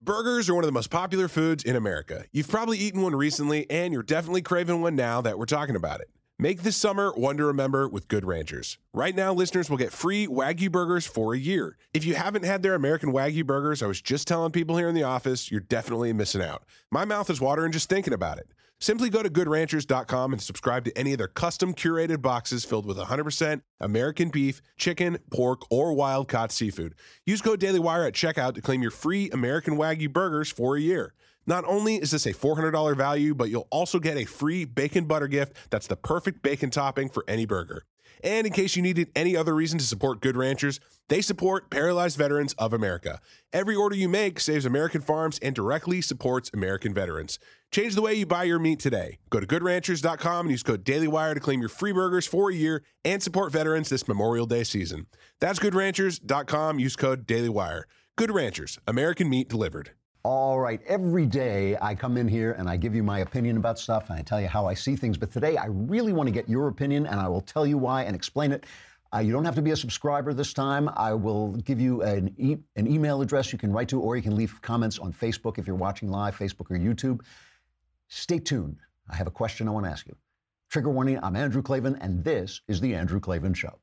Burgers are one of the most popular foods in America. You've probably eaten one recently, and you're definitely craving one now that we're talking about it. Make this summer one to remember with Good Ranchers. Right now, listeners will get free Wagyu burgers for a year. If you haven't had their American Wagyu burgers, I was just telling people here in the office, you're definitely missing out. My mouth is watering just thinking about it. Simply go to goodranchers.com and subscribe to any of their custom curated boxes filled with 100% American beef, chicken, pork, or wild-caught seafood. Use code DailyWire at checkout to claim your free American Wagyu burgers for a year. Not only is this a $400 value, but you'll also get a free bacon butter gift that's the perfect bacon topping for any burger. And in case you needed any other reason to support Good Ranchers, they support Paralyzed Veterans of America. Every order you make saves American farms and directly supports American veterans. Change the way you buy your meat today. Go to goodranchers.com and use code DailyWire to claim your free burgers for a year and support veterans this Memorial Day season. That's goodranchers.com. Use code DailyWire. Good Ranchers, American meat delivered. All right, every day I come in here and I give you my opinion about stuff and I tell you how I see things. But today I really want to get your opinion and I will tell you why and explain it. You don't have to be a subscriber this time. I will give you an email address you can write to, or you can leave comments on Facebook if you're watching live, Facebook or YouTube. Stay tuned. I have a question I want to ask you. Trigger warning, I'm Andrew Klavan, and this is The Andrew Klavan Show.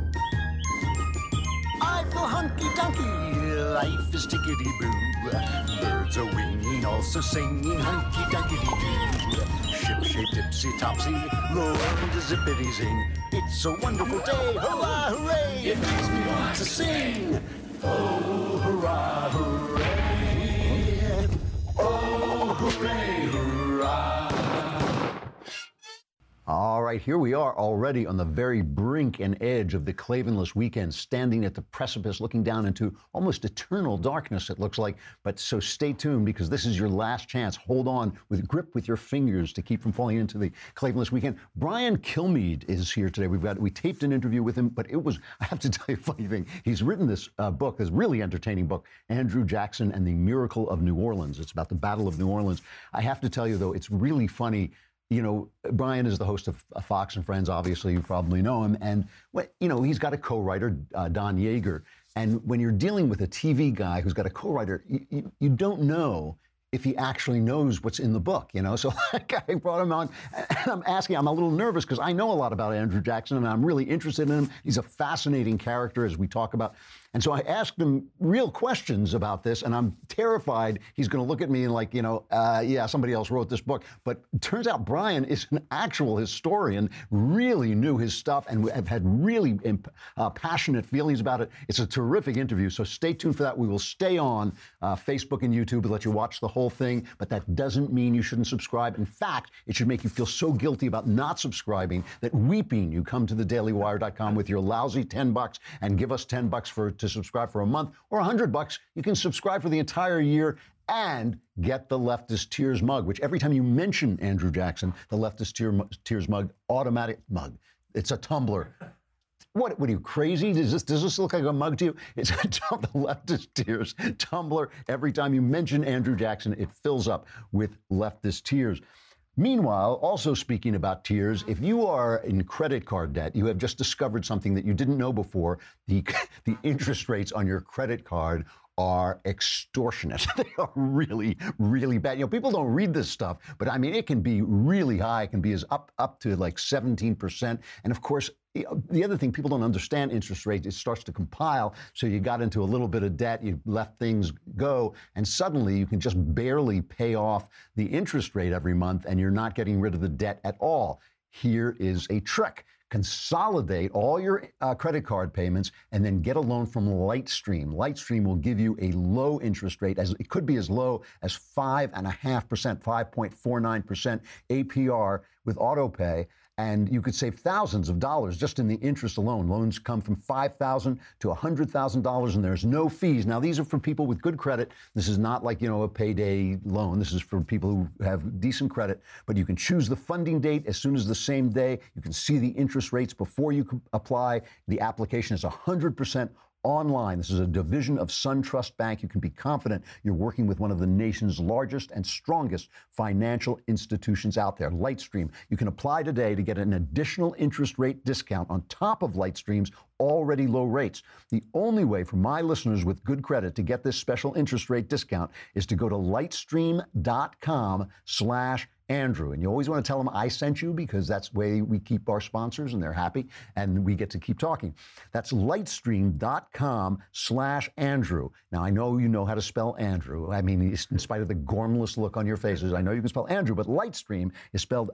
I feel hunky-dunky, life is tickety-boo. Birds are winging, also singing hunky-dunky-doo. Ship-shaped, ipsy-topsy, the world is zippity-zing. It's a wonderful day, hurrah, hooray! It makes me want to sing. Oh, hurrah, hooray! Oh, hooray, hurrah! All right, here we are already on the very brink and edge of the Klavanless weekend, standing at the precipice, looking down into almost eternal darkness, it looks like. But so stay tuned, because this is your last chance. Hold on with grip with your fingers to keep from falling into the Klavanless weekend. Brian Kilmeade is here today. We taped an interview with him, but it was, I have to tell you a funny thing. He's written this book, this really entertaining book, Andrew Jackson and the Miracle of New Orleans. It's about the Battle of New Orleans. I have to tell you, though, it's really funny. You know, Brian is the host of Fox and Friends. Obviously, you probably know him. And, you know, he's got a co-writer, Don Yeager. And when you're dealing with a TV guy who's got a co-writer, you don't know if he actually knows what's in the book, you know? So I brought him on, and I'm a little nervous because I know a lot about Andrew Jackson, and I'm really interested in him. He's a fascinating character, as we talk about. And so I asked him real questions about this, and I'm terrified he's going to look at me and like, you know, yeah, somebody else wrote this book. But it turns out Brian is an actual historian, really knew his stuff, and have had really passionate feelings about it. It's a terrific interview, so stay tuned for that. We will stay on Facebook and YouTube to let you watch the whole thing, but that doesn't mean you shouldn't subscribe. In fact, it should make you feel so guilty about not subscribing that weeping you come to thedailywire.com with your lousy $10 and give us $10 to subscribe for a month, or $100. You can subscribe for the entire year and get the Leftist Tears mug, which every time you mention Andrew Jackson, the Leftist Tears mug, automatic mug. It's a tumbler. What are you, crazy? Does this look like a mug to you? It's a the Leftist Tears tumbler. Every time you mention Andrew Jackson, it fills up with Leftist Tears. Meanwhile, also speaking about tears, if you are in credit card debt, you have just discovered something that you didn't know before. The interest rates on your credit card are extortionate. They are really, really bad. You know, people don't read this stuff, but I mean, it can be really high. It can be as up to like 17%. And of course, the other thing, people don't understand interest rates. It starts to compile. So you got into a little bit of debt, you let things go, and suddenly you can just barely pay off the interest rate every month, and you're not getting rid of the debt at all. Here is a trick. Consolidate all your credit card payments and then get a loan from Lightstream. Lightstream will give you a low interest rate, as it could be as low as 5.5%, 5.49% APR with autopay. And you could save thousands of dollars just in the interest alone. Loans come from $5,000 to $100,000, and there's no fees. Now, these are for people with good credit. This is not like, you know, a payday loan. This is for people who have decent credit. But you can choose the funding date as soon as the same day. You can see the interest rates before you apply. The application is 100% online. This is a division of SunTrust Bank. You can be confident you're working with one of the nation's largest and strongest financial institutions out there, Lightstream. You can apply today to get an additional interest rate discount on top of Lightstream's already low rates. The only way for my listeners with good credit to get this special interest rate discount is to go to lightstream.com/Andrew. And you always want to tell them I sent you, because that's the way we keep our sponsors and they're happy and we get to keep talking. That's lightstream.com/Andrew. Now, I know you know how to spell Andrew. I mean, in spite of the gormless look on your faces, I know you can spell Andrew, but Lightstream is spelled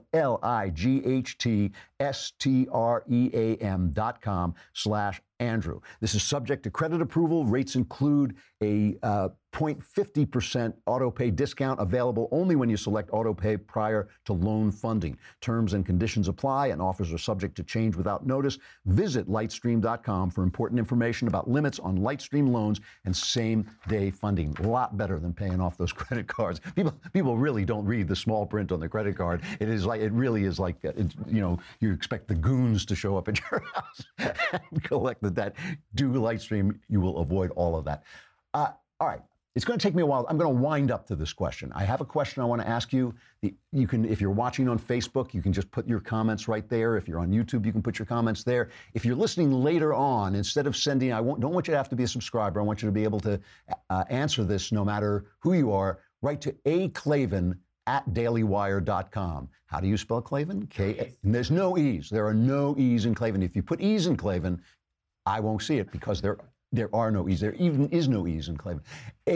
lightstream.com/Andrew. This is subject to credit approval. Rates include a 0.50% auto pay discount available only when you select auto pay prior to loan funding. Terms and conditions apply, and offers are subject to change without notice. Visit lightstream.com for important information about limits on Lightstream loans and same-day funding. A lot better than paying off those credit cards. People really don't read the small print on the credit card. It really is like you expect the goons to show up at your house and collect the debt. Do Lightstream, you will avoid all of that. All right. It's going to take me a while. I'm going to wind up to this question. I have a question I want to ask you. You can, if you're watching on Facebook, you can just put your comments right there. If you're on YouTube, you can put your comments there. If you're listening later on, instead of sending, don't want you to have to be a subscriber. I want you to be able to answer this no matter who you are. Write to aclaven@dailywire.com. How do you spell Klavan? And there's no E's. There are no E's in Klavan. If you put E's in Klavan, I won't see it, because there are no E's. There even is no E's in Klavan.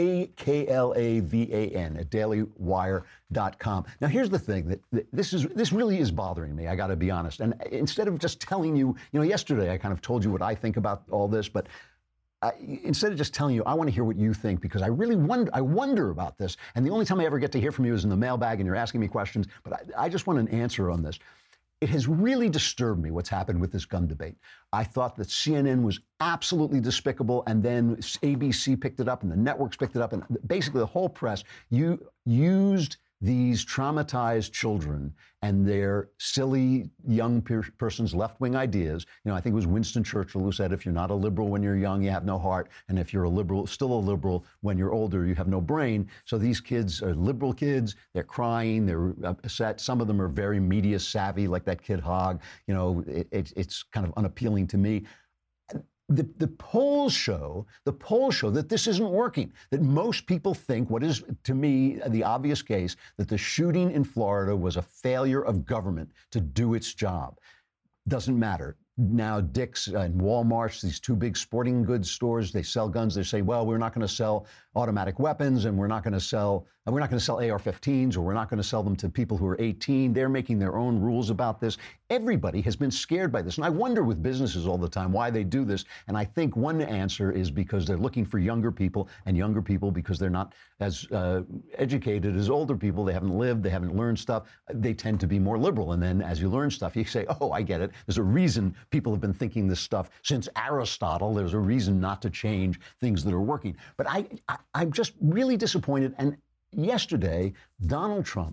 AKLAVAN@dailywire.com. Now, here's the thing that this really is bothering me. I got to be honest. And instead of just telling you, yesterday I kind of told you what I think about all this, but instead of just telling you, I want to hear what you think, because I really wonder about this. And the only time I ever get to hear from you is in the mailbag and you're asking me questions. But I just want an answer on this. It has really disturbed me what's happened with this gun debate. I thought that CNN was absolutely despicable, and then ABC picked it up and the networks picked it up, and basically the whole press used these traumatized children and their silly young person's left-wing ideas. I think it was Winston Churchill who said, if you're not a liberal when you're young, you have no heart. And if you're still a liberal when you're older, you have no brain. So these kids are liberal kids. They're crying. They're upset. Some of them are very media savvy, like that kid Hogg. It's kind of unappealing to me. The polls show that this isn't working, that most people think what is, to me, the obvious case, that the shooting in Florida was a failure of government to do its job. Doesn't matter. Now, Dick's and Walmart's, these two big sporting goods stores, they sell guns. They say, well, we're not going to sell automatic weapons, and we're not going to sell AR-15s, or we're not going to sell them to people who are 18. They're making their own rules about this. Everybody has been scared by this. And I wonder with businesses all the time why they do this. And I think one answer is because they're looking for younger people, and younger people, because they're not as educated as older people. They haven't lived, they haven't learned stuff. They tend to be more liberal. And then as you learn stuff, you say, oh, I get it. There's a reason people have been thinking this stuff since Aristotle. There's a reason not to change things that are working. But I'm just really disappointed. And yesterday, Donald Trump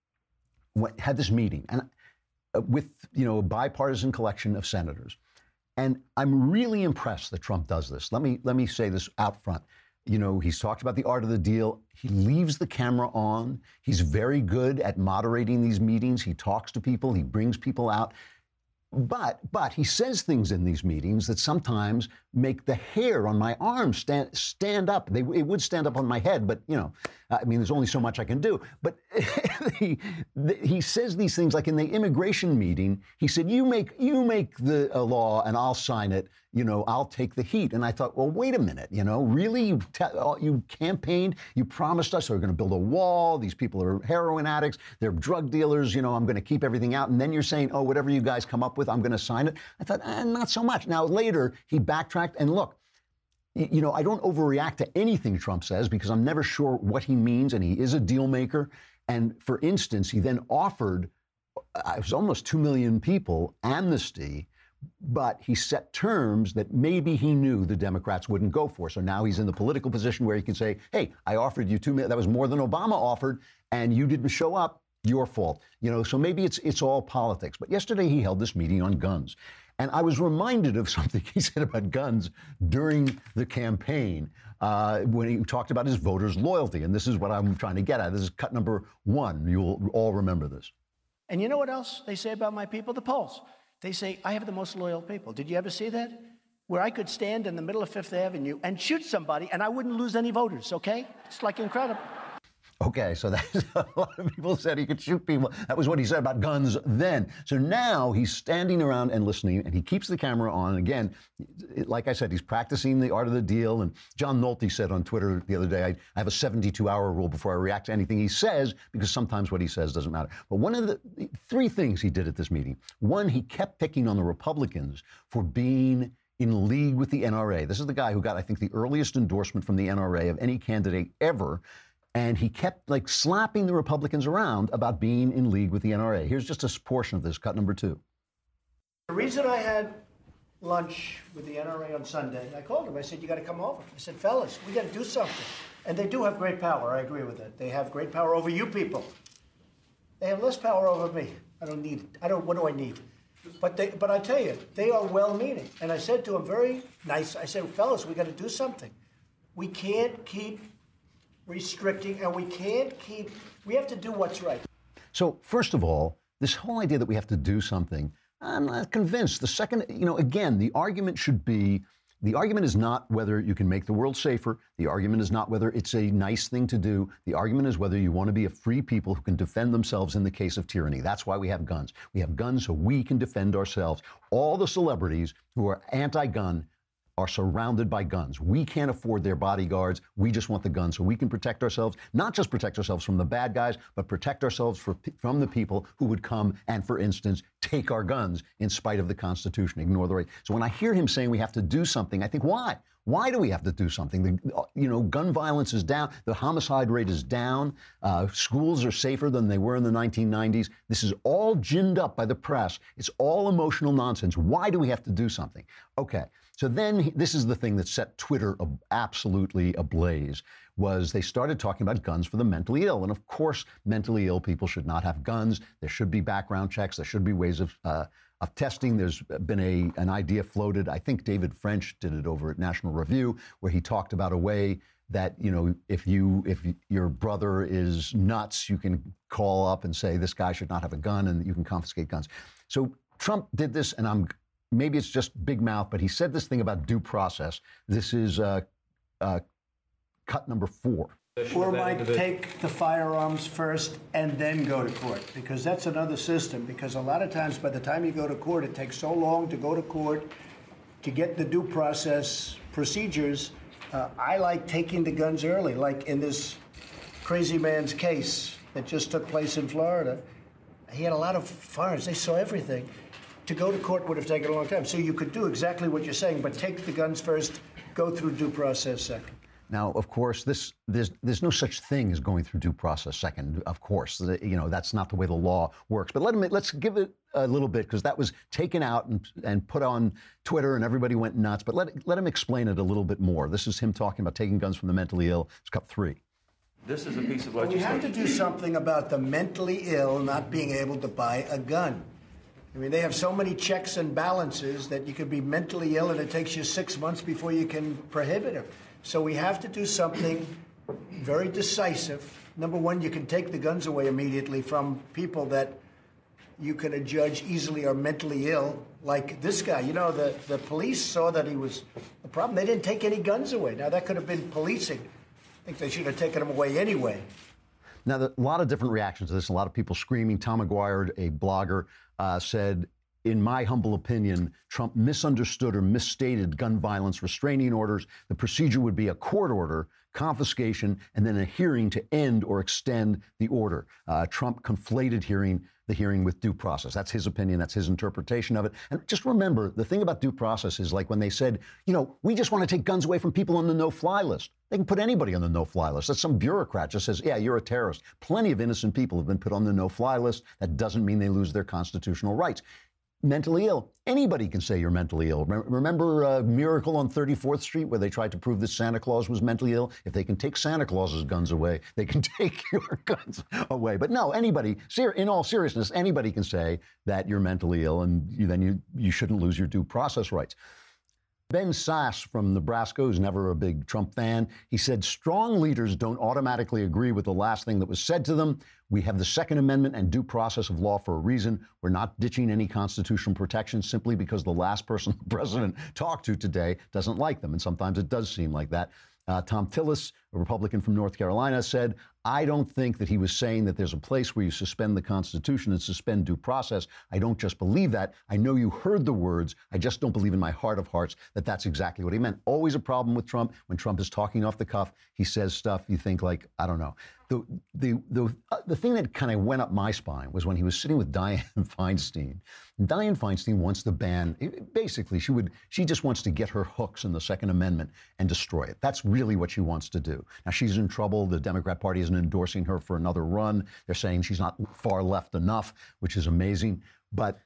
had this meeting and with a bipartisan collection of senators. And I'm really impressed that Trump does this. Let me say this out front. He's talked about the art of the deal. He leaves the camera on. He's very good at moderating these meetings. He talks to people. He brings people out. But he says things in these meetings that sometimes make the hair on my arms stand up. It would stand up on my head, but there's only so much I can do. But he says these things, like in the immigration meeting, he said, "You make the law and I'll sign it. I'll take the heat." And I thought, well, wait a minute. Really, you campaigned, you promised us we're going to build a wall. These people are heroin addicts, they're drug dealers. I'm going to keep everything out. And then you're saying, oh, whatever you guys come up with, I'm going to sign it. I thought, not so much. Now later he backtracked, and look, I don't overreact to anything Trump says, because I'm never sure what he means, and he is a deal maker. And for instance, he then offered, it was almost 2 million people, amnesty, but he set terms that maybe he knew the Democrats wouldn't go for. So now he's in the political position where he can say, hey, I offered you 2 million. That was more than Obama offered, and you didn't show up. Your fault. So maybe it's all politics. But yesterday he held this meeting on guns. And I was reminded of something he said about guns during the campaign when he talked about his voters' loyalty. And this is what I'm trying to get at. This is cut number 1. You'll all remember this. And you know what else they say about my people? The polls. They say, I have the most loyal people. Did you ever see that? Where I could stand in the middle of Fifth Avenue and shoot somebody and I wouldn't lose any voters, okay? It's like incredible. Okay, so that's a lot of people said he could shoot people. That was what he said about guns then. So now he's standing around and listening, and he keeps the camera on. Again, like I said, he's practicing the art of the deal. And John Nolte said on Twitter the other day, I have a 72-hour rule before I react to anything he says, because sometimes what he says doesn't matter. But one of the 3 things he did at this meeting, one, he kept picking on the Republicans for being in league with the NRA. This is the guy who got, I think, the earliest endorsement from the NRA of any candidate ever. And he kept like slapping the Republicans around about being in league with the NRA. Here's just a portion of this, cut number 2. The reason I had lunch with the NRA on Sunday, I called him. I said, you got to come over. I said, fellas, we got to do something. And they do have great power. I agree with that. They have great power over you people. They have less power over me. I don't need it. What do I need? But I tell you, they are well-meaning. And I said to them, very nice, I said, fellas, we got to do something. We can't keep restricting, and we have to do what's right. So first of all, this whole idea that we have to do something, I'm not convinced. The second, again, the argument is not whether you can make the world safer. The argument is not whether it's a nice thing to do. The argument is whether you want to be a free people who can defend themselves in the case of tyranny. That's why we have guns. We have guns so we can defend ourselves. All the celebrities who are anti-gun are surrounded by guns. We can't afford their bodyguards. We just want the guns so we can protect ourselves, not just protect ourselves from the bad guys, but protect ourselves from the people who would come and, for instance, take our guns in spite of the Constitution, ignore the right. So when I hear him saying we have to do something, I think, why? Why do we have to do something? Gun violence is down. The homicide rate is down. Schools are safer than they were in the 1990s. This is all ginned up by the press. It's all emotional nonsense. Why do we have to do something? Okay. So then this is the thing that set Twitter absolutely ablaze, was they started talking about guns for the mentally ill. And of course, mentally ill people should not have guns. There should be background checks. There should be ways of testing. There's been an idea floated. I think David French did it over at National Review, where he talked about a way that, if your brother is nuts, you can call up and say, this guy should not have a gun, and you can confiscate guns. So Trump did this, and maybe it's just big mouth, but he said this thing about due process. This is cut number 4. Or might take the firearms first and then go to court, because that's another system. Because a lot of times, by the time you go to court, it takes so long to go to court to get the due process procedures. I like taking the guns early, like in this crazy man's case that just took place in Florida. He had a lot of firearms. They saw everything. To go to court would have taken a long time. So you could do exactly what you're saying, but take the guns first, go through due process second. Now, of course, there's no such thing as going through due process second. Of course, that's not the way the law works. But let's give it a little bit, because that was taken out and put on Twitter, and everybody went nuts. But let him explain it a little bit more. This is him talking about taking guns from the mentally ill. It's cut 3. This is a piece of We legislation. have to do something about the mentally ill not being able to buy a gun. I mean, they have so many checks and balances that you could be mentally ill and it takes you 6 months before you can prohibit it. So we have to do something very decisive. Number one, you can take the guns away immediately from people that you can adjudge easily are mentally ill, like this guy. The police saw that he was a problem. They didn't take any guns away. Now, that could have been policing. I think they should have taken them away anyway. Now, a lot of different reactions to this, a lot of people screaming. Tom McGuire, a blogger, said, in my humble opinion, Trump misunderstood or misstated gun violence restraining orders. The procedure would be a court order, confiscation, and then a hearing to end or extend the order. Trump conflated the hearing with due process. That's his opinion. That's his interpretation of it. And just remember, the thing about due process is like when they said, we just want to take guns away from people on the no-fly list. They can put anybody on the no-fly list. That's some bureaucrat just says, yeah, you're a terrorist. Plenty of innocent people have been put on the no-fly list. That doesn't mean they lose their constitutional rights. mentally ill. Anybody can say you're mentally ill. Remember Miracle on 34th Street where they tried to prove that Santa Claus was mentally ill? If they can take Santa Claus's guns away, they can take your guns away. But no, anybody, in all seriousness, anybody can say that you're mentally ill, and then you shouldn't lose your due process rights. Ben Sasse from Nebraska, who's never a big Trump fan, he said, strong leaders don't automatically agree with the last thing that was said to them. We have the Second Amendment and due process of law for a reason. We're not ditching any constitutional protection simply because the last person the president talked to today doesn't like them. And sometimes it does seem like that. Tom Tillis, a Republican from North Carolina, said, I don't think that he was saying that there's a place where you suspend the Constitution and suspend due process. I don't just believe that. I know you heard the words. I just don't believe in my heart of hearts that that's exactly what he meant. Always a problem with Trump. When Trump is talking off the cuff, he says stuff you think like, I don't know. The thing that kind of went up my spine was when he was sitting with Dianne Feinstein. Dianne Feinstein wants to ban, basically, she just wants to get her hooks in the Second Amendment and destroy it. That's really what she wants to do. Now, she's in trouble. The Democrat Party isn't endorsing her for another run. They're saying she's not far left enough, which is amazing. But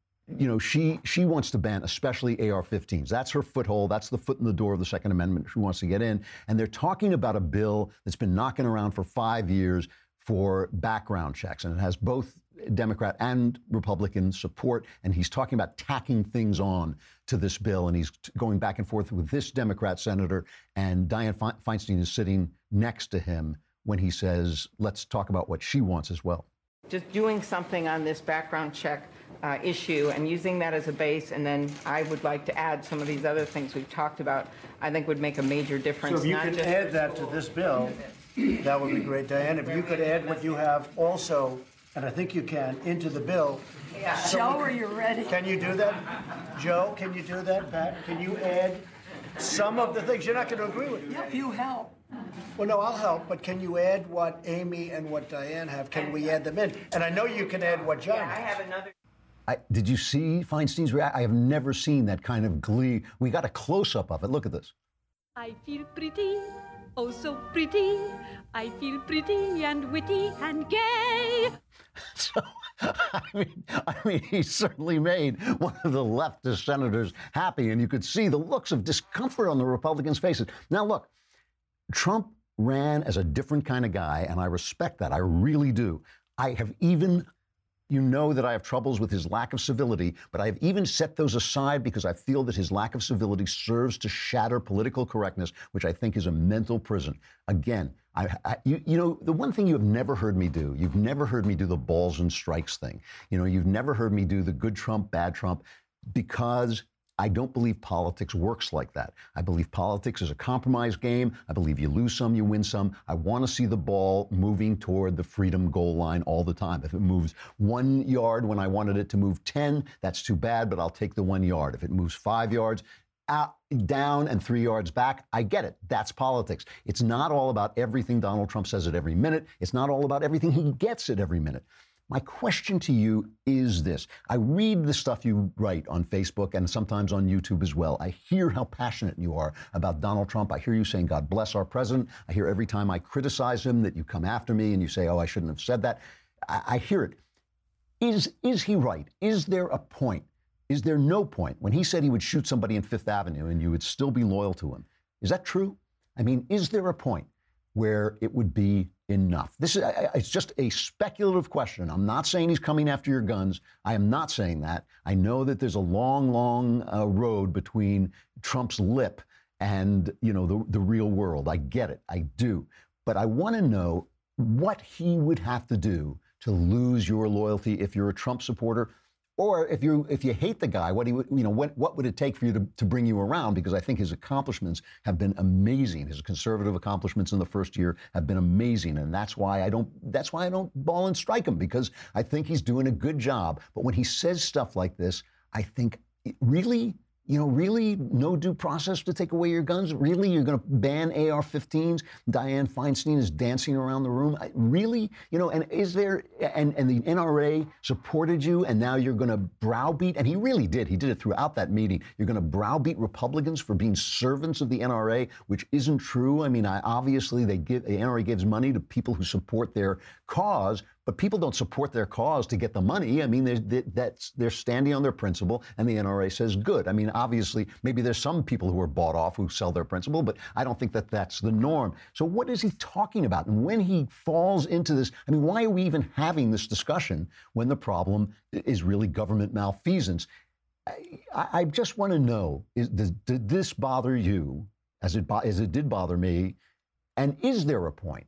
she wants to ban especially AR-15s. That's her foothold. That's the foot in the door of the Second Amendment she wants to get in. And they're talking about a bill that's been knocking around for 5 years for background checks. And it has both Democrat and Republican support. And he's talking about tacking things on to this bill. And he's going back and forth with this Democrat senator. And Dianne Feinstein is sitting next to him when he says, let's talk about what she wants as well. Just doing something on this background check issue and using that as a base, and then I would like to add some of these other things we've talked about, I think would make a major difference. So if you could add that to this bill, that would be great, Diane. If you could add what you have also, and I think you can, into the bill. Yeah. So Joe, are you ready? Can you do that? Joe, can you do that? Pat, can you add some of the things? You're not going to agree with me. If you help. Well, no, I'll help, but can you add what Amy and what Diane have? Can we add them in? And I know you can add what John Yeah, I has. have another. Did you see Feinstein's reaction? I have never seen that kind of glee. We got a close-up of it. Look at this. I feel pretty, oh so pretty. I feel pretty and witty and gay. So, I mean, he certainly made one of the leftist senators happy, and you could see the looks of discomfort on the Republicans' faces. Now, look, Trump ran as a different kind of guy, and I respect that. I really do. I have even, that I have troubles with his lack of civility, but I have even set those aside because I feel that his lack of civility serves to shatter political correctness, which I think is a mental prison. Again, the one thing you have never heard me do, you've never heard me do the balls and strikes thing. You've never heard me do the good Trump, bad Trump, because I don't believe politics works like that. I believe politics is a compromise game. I believe you lose some, you win some. I want to see the ball moving toward the freedom goal line all the time. If it moves 1 yard when I wanted it to move 10, that's too bad, but I'll take the 1 yard. If it moves 5 yards, out, down, and 3 yards back, I get it. That's politics. It's not all about everything Donald Trump says at every minute. It's not all about everything he gets at every minute. My question to you is this. I read the stuff you write on Facebook and sometimes on YouTube as well. I hear how passionate you are about Donald Trump. I hear you saying, God bless our president. I hear every time I criticize him that you come after me and you say, oh, I shouldn't have said that. I hear it. Is he right? Is there a point? Is there no point when he said he would shoot somebody in Fifth Avenue and you would still be loyal to him? Is that true? I mean, is there a point where it would be enough? It's just a speculative question. I'm not saying he's coming after your guns. I am not saying that. I know that there's a long, long road between Trump's lip and, the real world. I get it. I do. But I want to know what he would have to do to lose your loyalty if you're a Trump supporter. Or if you hate the guy, what would it take for you to bring you around? Because I think his accomplishments have been amazing. His conservative accomplishments in the first year have been amazing, and that's why I don't ball and strike him, because I think he's doing a good job. But when he says stuff like this, I think, really? Really no due process to take away your guns? Really? You're going to ban AR-15s? Dianne Feinstein is dancing around the room. Really? And is there, and the NRA supported you, and now you're going to browbeat, and he really did. He did it throughout that meeting. You're going to browbeat Republicans for being servants of the NRA, which isn't true. I mean, obviously the NRA gives money to people who support their cause, but people don't support their cause to get the money. I mean, they're standing on their principle, and the NRA says good. I mean, obviously, maybe there's some people who are bought off who sell their principle, but I don't think that that's the norm. So what is he talking about? And when he falls into this, I mean, why are we even having this discussion when the problem is really government malfeasance? I just want to know, did this bother you as it did bother me? And is there a point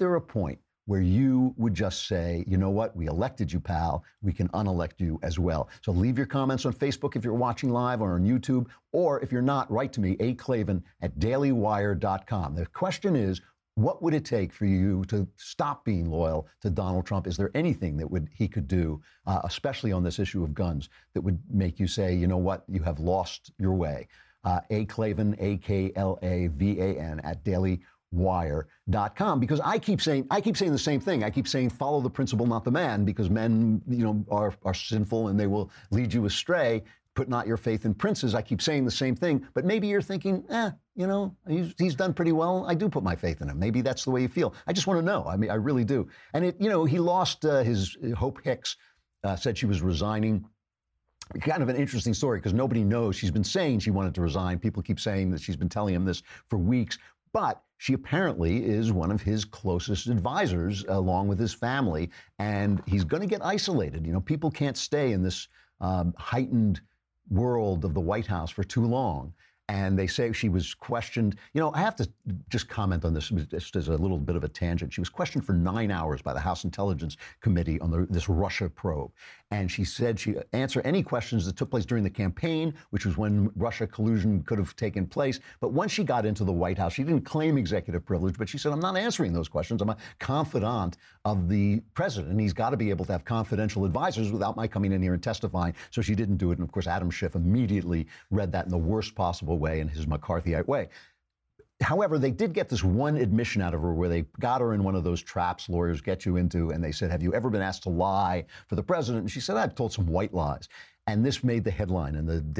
where you would just say, you know what, we elected you, pal, we can unelect you as well? So leave your comments on Facebook if you're watching live or on YouTube, or if you're not, write to me, aklavan@dailywire.com. The question is, what would it take for you to stop being loyal to Donald Trump? Is there anything that he could do, especially on this issue of guns, that would make you say, you know what, you have lost your way? Aklavan, AKLAVAN, @dailywire.com, because I keep saying the same thing. I keep saying follow the principle, not the man, because men, are sinful and they will lead you astray. Put not your faith in princes. I keep saying the same thing, but maybe you're thinking, he's done pretty well. I do put my faith in him. Maybe that's the way you feel. I just want to know. I mean, I really do. And he lost his Hope Hicks said she was resigning. Kind of an interesting story because nobody knows. She's been saying she wanted to resign. People keep saying that she's been telling him this for weeks. But she apparently is one of his closest advisors, along with his family, and he's going to get isolated. People can't stay in this heightened world of the White House for too long. And they say she was questioned. I have to just comment on this just as a little bit of a tangent. She was questioned for 9 hours by the House Intelligence Committee on this Russia probe. And she said she'd answer any questions that took place during the campaign, which was when Russia collusion could have taken place. But once she got into the White House, she didn't claim executive privilege, but she said, I'm not answering those questions. I'm a confidant of the president, and he's got to be able to have confidential advisors without my coming in here and testifying. So she didn't do it. And of course, Adam Schiff immediately read that in the worst possible way, in his McCarthyite way. However, they did get this one admission out of her where they got her in one of those traps lawyers get you into, and they said, have you ever been asked to lie for the president? And she said, I've told some white lies. And this made the headline in the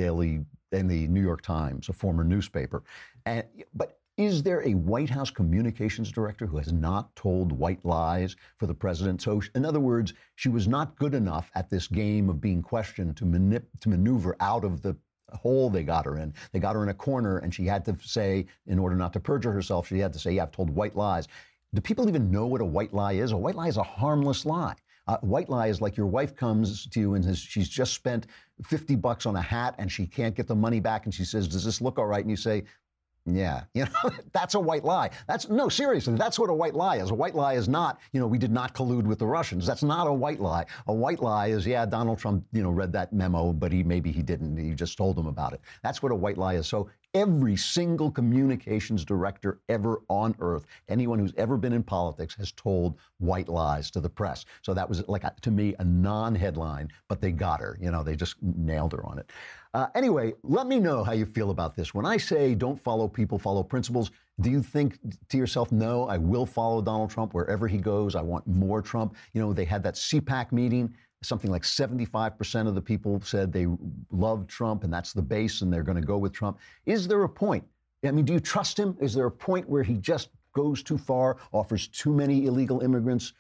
New York Times, a former newspaper. But is there a White House communications director who has not told white lies for the president? So in other words, she was not good enough at this game of being questioned to maneuver out of the hole they got her in. They got her in a corner, and she had to say, in order not to perjure herself, she had to say, yeah, I've told white lies. Do people even know what a white lie is? A white lie is a harmless lie. White lie is like your wife comes to you and says she's just spent $50 on a hat and she can't get the money back, and she says, does this look all right? And you say, yeah, that's a white lie. No, seriously, that's what a white lie is. A white lie is not, we did not collude with the Russians. That's not a white lie. A white lie is, yeah, Donald Trump, read that memo, but maybe he didn't. He just told them about it. That's what a white lie is. So every single communications director ever on earth, anyone who's ever been in politics, has told white lies to the press. So that was, to me, a non-headline, but they got her. They just nailed her on it. Anyway, let me know how you feel about this. When I say don't follow people, follow principles, do you think to yourself, no, I will follow Donald Trump wherever he goes? I want more Trump. They had that CPAC meeting. Something like 75% of the people said they love Trump, and that's the base, and they're going to go with Trump. Is there a point? I mean, do you trust him? Is there a point where he just goes too far, offers too many illegal immigrants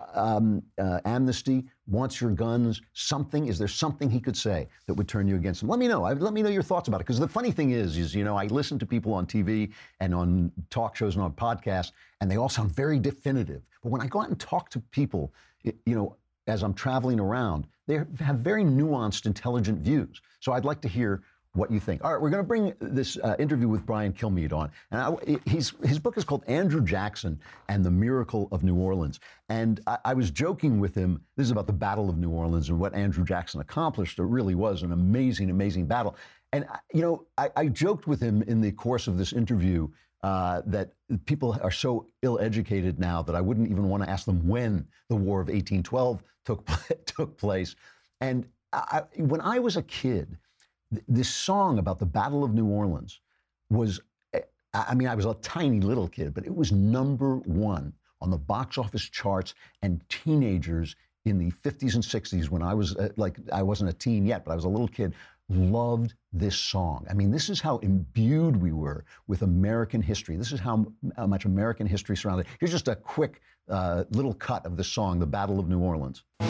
amnesty, wants your guns, something? Is there something he could say that would turn you against him? Let me know. Let me know your thoughts about it. Because the funny thing is, I listen to people on TV and on talk shows and on podcasts, and they all sound very definitive. But when I go out and talk to people, as I'm traveling around, they have very nuanced, intelligent views. So I'd like to hear what you think. All right, we're going to bring this interview with Brian Kilmeade on. And his book is called Andrew Jackson and the Miracle of New Orleans. And I was joking with him. This is about the Battle of New Orleans and what Andrew Jackson accomplished. It really was an amazing, amazing battle. And, I joked with him in the course of this interview that people are so ill-educated now that I wouldn't even want to ask them when the War of 1812 took place. And when I was a kid, this song about the Battle of New Orleans was, I was a tiny little kid, but it was #1 on the box office charts, and teenagers in the 50s and 60s, when I was I wasn't a teen yet, but I was a little kid, loved this song. I mean, this is how imbued we were with American history. This is how much American history surrounded. Here's just a quick little cut of the song, The Battle of New Orleans. In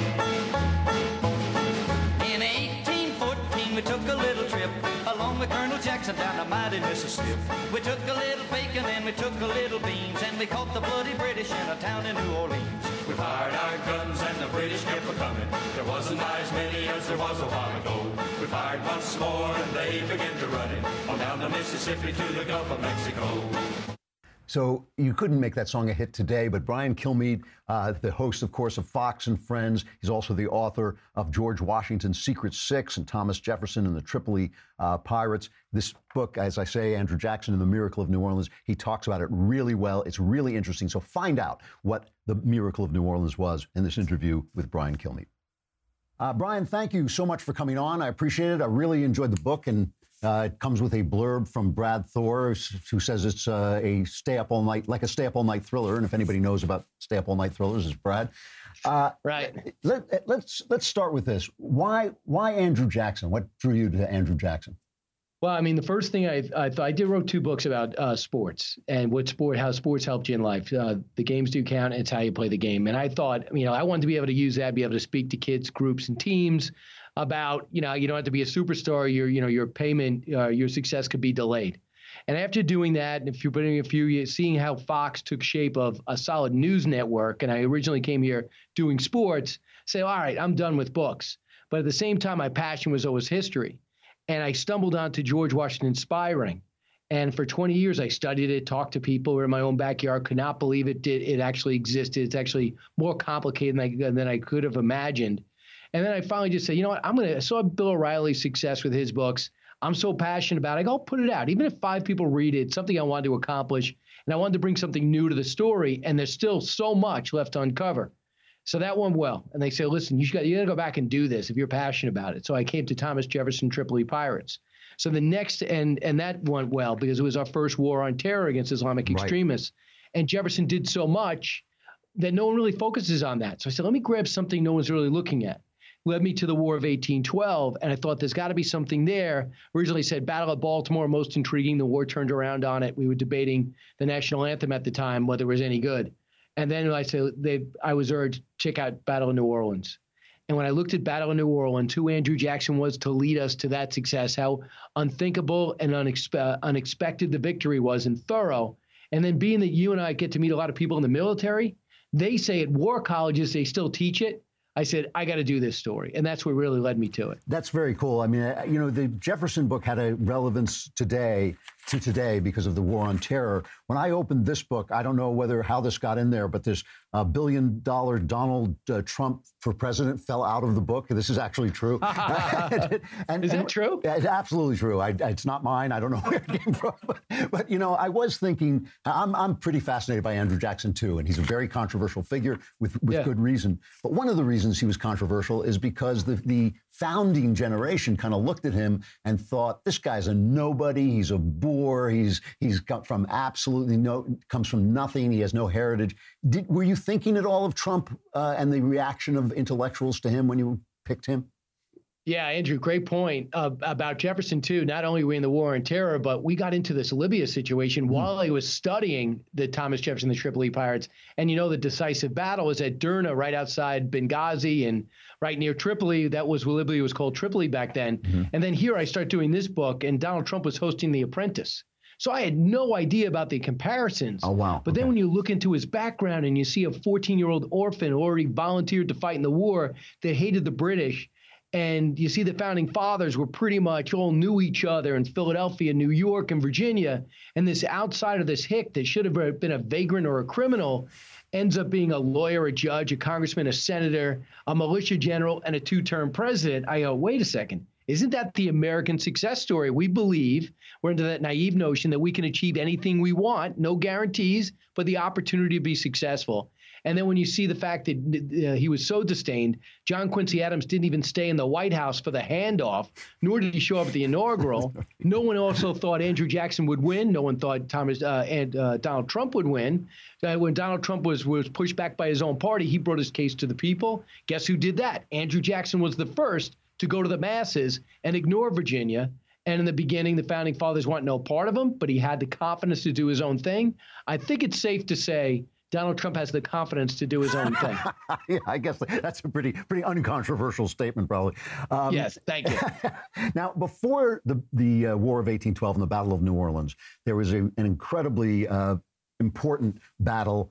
1814, we took a little trip along with Colonel Jackson down the mighty Mississippi. We took a little bacon and we took a little beans, and we caught the bloody British in a town in New Orleans. We fired our guns and the British kept a-coming. There wasn't as many as there was a while ago. We fired once more and they began to run it on down the Mississippi to the Gulf of Mexico. So you couldn't make that song a hit today, but Brian Kilmeade, the host, of course, of Fox and Friends, he's also the author of George Washington's Secret Six and Thomas Jefferson and the Tripoli Pirates. This book, as I say, Andrew Jackson and the Miracle of New Orleans, he talks about it really well. It's really interesting. So find out what the Miracle of New Orleans was in this interview with Brian Kilmeade. Brian, thank you so much for coming on. I appreciate it. I really enjoyed the book, and it comes with a blurb from Brad Thor, who says it's a stay-up-all-night, like a stay-up-all-night thriller. And if anybody knows about stay-up-all-night thrillers, it's Brad. Right. Let's start with this. Why Andrew Jackson? What drew you to Andrew Jackson? Well, I mean, the first thing I thought, I wrote 2 books about sports and how sports helped you in life. The games do count, and it's how you play the game. And I thought, I wanted to be able to use that, be able to speak to kids, groups, and teams about, you don't have to be a superstar. Your payment, your success could be delayed. And after doing that, and if you're putting a few years, seeing how Fox took shape of a solid news network, and I originally came here doing sports, say, all right, I'm done with books. But at the same time, my passion was always history. And I stumbled onto George Washington Spy Ring. And for 20 years, I studied it, talked to people who were in my own backyard, could not believe it actually existed. It's actually more complicated than I could have imagined. And then I finally just said, you know what, I saw Bill O'Reilly's success with his books. I'm so passionate about it. I go, put it out. Even if 5 people read it, it's something I wanted to accomplish. And I wanted to bring something new to the story. And there's still so much left to uncover. So that went well. And they say, listen, you got to go back and do this if you're passionate about it. So I came to Thomas Jefferson Tripoli Pirates. So the next, and that went well because it was our first war on terror against Islamic extremists. And Jefferson did so much that no one really focuses on that. So I said, let me grab something no one's really looking at. Led me to the War of 1812, and I thought there's got to be something there. Originally said Battle of Baltimore, most intriguing. The war turned around on it. We were debating the national anthem at the time, whether it was any good. And then I was urged, check out Battle of New Orleans. And when I looked at Battle of New Orleans, who Andrew Jackson was to lead us to that success, how unthinkable and unexpected the victory was and thorough. And then being that you and I get to meet a lot of people in the military, they say at war colleges, they still teach it. I said, I got to do this story. And that's what really led me to it. That's very cool. I mean, the Jefferson book had a relevance today because of the war on terror. When I opened this book, I don't know how this got in there, but this $1 billion Donald Trump for president fell out of the book. This is actually true. Is that true? It's absolutely true. It's not mine. I don't know where it came from. But I was thinking, I'm pretty fascinated by Andrew Jackson, too. And he's a very controversial figure with good reason. But one of the reasons he was controversial is because the founding generation kind of looked at him and thought, this guy's a nobody. He's a boor. He's got from comes from nothing. He has no heritage. Were you thinking at all of Trump and the reaction of intellectuals to him when you picked him? Yeah, Andrew, great point about Jefferson, too. Not only were we in the war on terror, but we got into this Libya situation while I was studying the Thomas Jefferson, the Tripoli Pirates. And the decisive battle was at Derna, right outside Benghazi and right near Tripoli. Libya was called Tripoli back then. Mm-hmm. And then here I start doing this book, and Donald Trump was hosting The Apprentice. So I had no idea about the comparisons. Oh, wow. But then when you look into his background and you see a 14-year-old orphan who already volunteered to fight in the war that hated the British, and you see the founding fathers were pretty much all knew each other in Philadelphia, New York, and Virginia, and this outsider, this hick that should have been a vagrant or a criminal, ends up being a lawyer, a judge, a congressman, a senator, a militia general, and a 2-term president. I go, wait a second. Isn't that the American success story? We believe we're into that naive notion that we can achieve anything we want, no guarantees, but the opportunity to be successful. And then when you see the fact that he was so disdained, John Quincy Adams didn't even stay in the White House for the handoff, nor did he show up at the inaugural. No one also thought Andrew Jackson would win. No one thought Donald Trump would win. When Donald Trump was pushed back by his own party, he brought his case to the people. Guess who did that? Andrew Jackson was the first to go to the masses and ignore Virginia. And in the beginning, the founding fathers want no part of him, but he had the confidence to do his own thing. I think it's safe to say Donald Trump has the confidence to do his own thing. Yeah, I guess that's a pretty uncontroversial statement, probably. Yes, thank you. Now, before the War of 1812 and the Battle of New Orleans, there was an incredibly important battle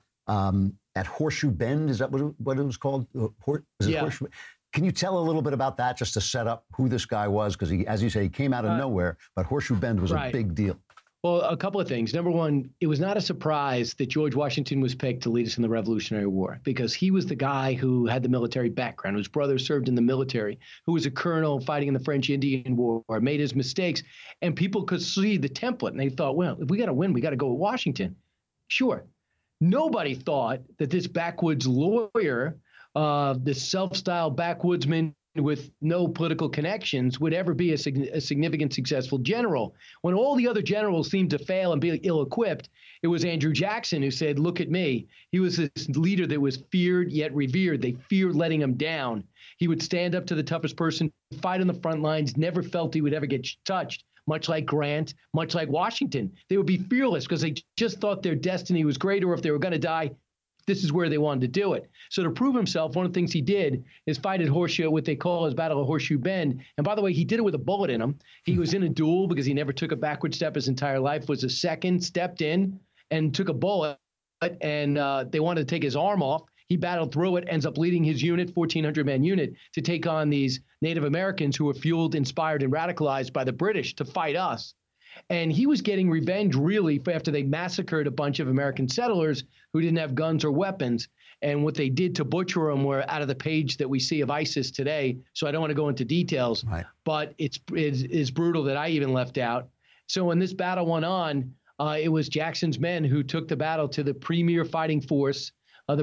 at Horseshoe Bend. Is that what it was called? Horseshoe? Can you tell a little bit about that, just to set up who this guy was? Because he, as you say, he came out of nowhere, but Horseshoe Bend was a big deal. Well, a couple of things. Number one, it was not a surprise that George Washington was picked to lead us in the Revolutionary War, because he was the guy who had the military background, whose brother served in the military, who was a colonel fighting in the French-Indian War, made his mistakes, and people could see the template, and they thought, well, if we got to win, we got to go with Washington. Sure. Nobody thought that this backwoods lawyer, this self-styled backwoodsman with no political connections, would ever be a significant, successful general. When all the other generals seemed to fail and be ill-equipped, it was Andrew Jackson who said, look at me. He was this leader that was feared yet revered. They feared letting him down. He would stand up to the toughest person, fight on the front lines, never felt he would ever get touched, much like Grant, much like Washington. They would be fearless because they just thought their destiny was greater. If they were going to die, this is where they wanted to do it. So to prove himself, one of the things he did is fight at Horseshoe, what they call his Battle of Horseshoe Bend. And by the way, he did it with a bullet in him. He was in a duel because he never took a backward step his entire life, was a second, stepped in and took a bullet, and they wanted to take his arm off. He battled through it, ends up leading his unit, 1,400-man unit, to take on these Native Americans who were fueled, inspired, and radicalized by the British to fight us. And he was getting revenge, really, after they massacred a bunch of American settlers who didn't have guns or weapons. And what they did to butcher them were out of the page that we see of ISIS today. So I don't want to go into details, but it's brutal that I even left out. So when this battle went on, it was Jackson's men who took the battle to the premier fighting force among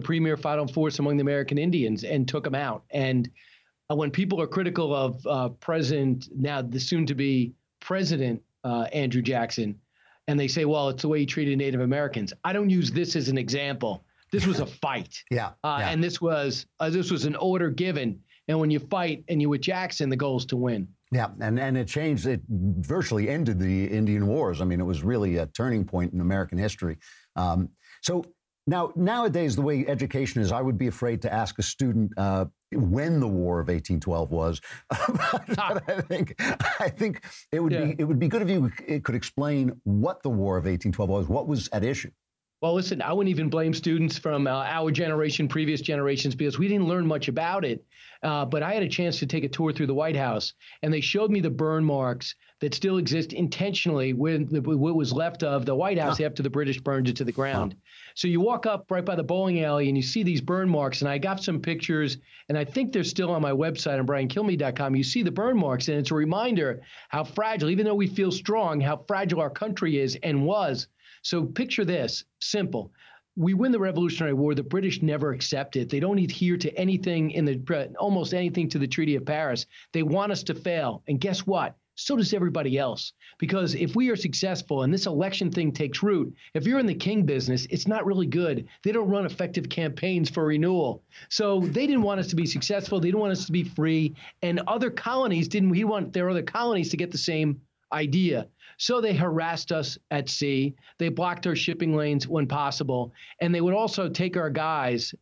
the American Indians and took them out. And when people are critical of the soon-to-be president, Andrew Jackson, and they say, well, it's the way he treated Native Americans. I don't use this as an example. This was a fight. And this was an order given. And when you fight and you're with Jackson, the goal is to win. Yeah, and it changed. It virtually ended the Indian Wars. I mean, it was really a turning point in American history. So nowadays, the way education is, I would be afraid to ask a student when the War of 1812 was. But I think it would be good if you could explain what the War of 1812 was. What was at issue? Well, listen, I wouldn't even blame students from our generation, previous generations, because we didn't learn much about it. But I had a chance to take a tour through the White House, and they showed me the burn marks that still exist intentionally what was left of the White House after the British burned it to the ground. So you walk up right by the bowling alley and you see these burn marks, and I got some pictures, and I think they're still on my website on BrianKilmeade.com. You see the burn marks, and it's a reminder how fragile, even though we feel strong, how fragile our country is and was. So picture this, simple. We win the Revolutionary War. The British never accept it. They don't adhere to anything almost anything to the Treaty of Paris. They want us to fail. And guess what? So does everybody else. Because if we are successful and this election thing takes root, if you're in the king business, it's not really good. They don't run effective campaigns for renewal. So they didn't want us to be successful. They didn't want us to be free. And other colonies we want their other colonies to get the same idea. So they harassed us at sea. They blocked our shipping lanes when possible. And they would also take our guys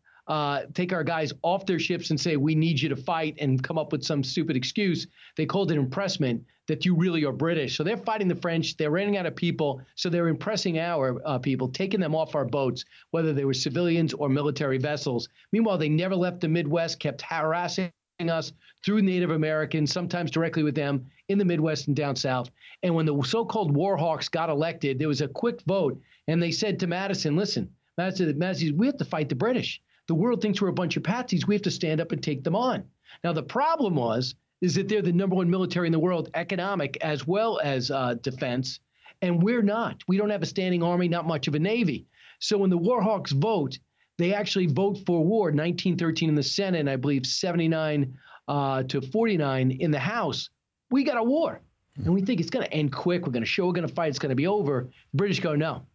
off their ships and say, we need you to fight, and come up with some stupid excuse. They called it impressment, that you really are British. So they're fighting the French. They're running out of people. So they're impressing our people, taking them off our boats, whether they were civilians or military vessels. Meanwhile, they never left the Midwest, kept harassing us through Native Americans, sometimes directly with them in the Midwest and down south. And when the so-called war hawks got elected, there was a quick vote, and they said to Madison, listen, Madison, we have to fight the British. The world thinks we're a bunch of patsies. We have to stand up and take them on. Now, the problem is that they're the number one military in the world, economic as well as defense, and we're not. We don't have a standing army, not much of a navy. So when the war hawks vote, they actually vote for war, 1913 in the Senate, and I believe 79 to 49 in the House. We got a war. And we think it's going to end quick. We're going to fight. It's going to be over. The British go, no.